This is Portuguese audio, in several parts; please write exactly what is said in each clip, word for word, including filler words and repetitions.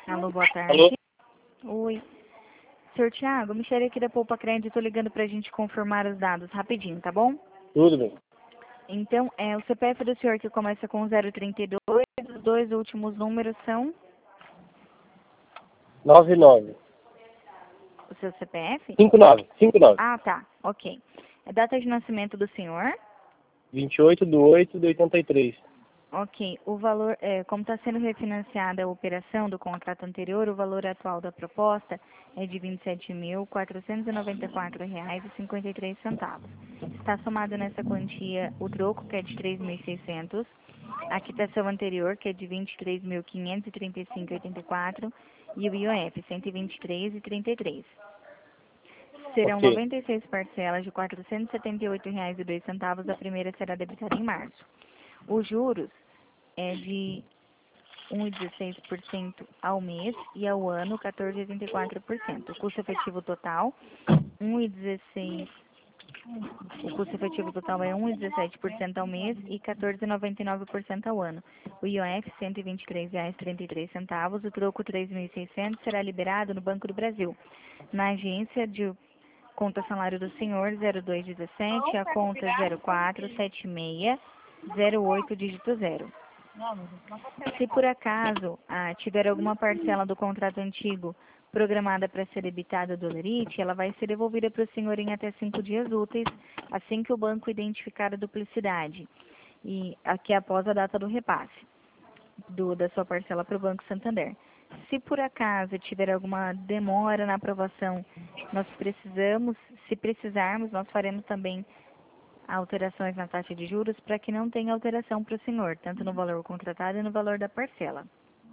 Alô, boa Alô? tarde. Oi. Senhor Tiago, Michele aqui da Poupa Crédito, tô ligando pra gente confirmar os dados rapidinho, tá bom? Tudo bem. Então, é o C P F do senhor que começa com zero trinta e dois, os dois últimos números são nove nove. o seu C P F? cinco nove. cinco nove. Ah, tá, ok. A data de nascimento do senhor? vinte e oito de oito de oitenta e três. Ok. O valor, é, como está sendo refinanciada a operação do contrato anterior, o valor atual da proposta é de vinte e sete mil, quatrocentos e noventa e quatro reais e cinquenta e três centavos. Está somado nessa quantia o troco, que é de três mil e seiscentos, a quitação anterior, que é de vinte e três mil, quinhentos e trinta e cinco reais e oitenta e quatro, e o I O F, cento e vinte e três reais e trinta e três centavos. Serão Ok. noventa e seis parcelas de quatrocentos e setenta e oito reais e dois centavos, a primeira será debitada em março. Os juros é de um vírgula dezesseis por cento ao mês e ao ano quatorze vírgula oitenta e quatro por cento. O custo efetivo total um vírgula dezesseis o custo efetivo total é um vírgula dezessete por cento ao mês e quatorze vírgula noventa e nove por cento ao ano. O I O F cento e vinte e três reais e trinta e três centavos, o troco três mil e seiscentos será liberado no Banco do Brasil, na agência de conta salário do senhor zero dois dezessete, a conta zero quatro sete seis zero oito dígito zero. Se por acaso ah, tiver alguma parcela do contrato antigo programada para ser debitada do Lerite, ela vai ser devolvida para o senhor em até cinco dias úteis, assim que o banco identificar a duplicidade, e aqui após a data do repasse do, da sua parcela para o Banco Santander. Se por acaso tiver alguma demora na aprovação, nós precisamos, se precisarmos, nós faremos também alterações na taxa de juros para que não tenha alteração para o senhor, tanto no valor contratado e no valor da parcela.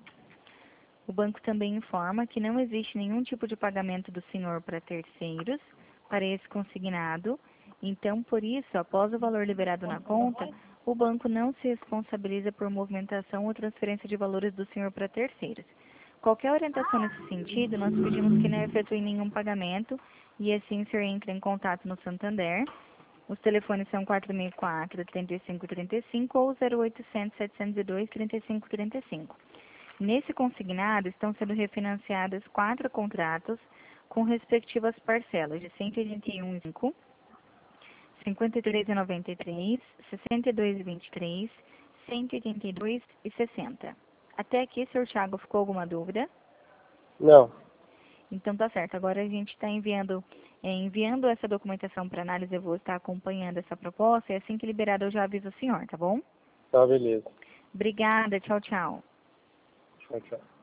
O banco também informa que não existe nenhum tipo de pagamento do senhor para terceiros, para esse consignado, então, por isso, após o valor liberado na conta, o banco não se responsabiliza por movimentação ou transferência de valores do senhor para terceiros. Qualquer orientação nesse sentido, nós pedimos que não efetue nenhum pagamento e assim o senhor entre em contato no Santander. Os telefones são quatro mil e quatro, trinta e cinco trinta e cinco ou zero oitocentos, setecentos e dois, trinta e cinco trinta e cinco. Nesse consignado estão sendo refinanciadas quatro contratos com respectivas parcelas de cento e oitenta e um vírgula cinco, cinquenta e três vírgula noventa e três, sessenta e dois vírgula vinte e três, cento e oitenta e dois vírgula sessenta. Até aqui, senhor Thiago, ficou alguma dúvida? Não. Então tá certo. Agora a gente está enviando, é, enviando essa documentação para análise, eu vou estar acompanhando essa proposta e assim que liberada eu já aviso o senhor, tá bom? Tá, beleza. Obrigada, tchau, tchau. Tchau, tchau.